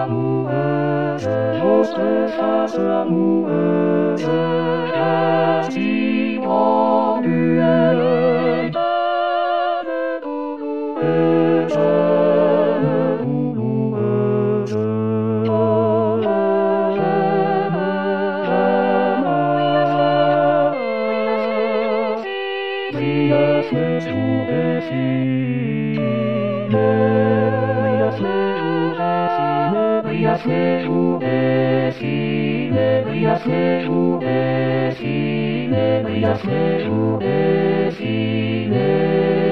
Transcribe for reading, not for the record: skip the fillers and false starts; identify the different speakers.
Speaker 1: amoureuse, j'ose face amoureuse, si cruelle, douloureuse, douloureuse. Brilla ce jour défilé, brilla ce jour défilé, brilla ce jour défilé, brilla ce jour défilé, brilla ce jour défilé.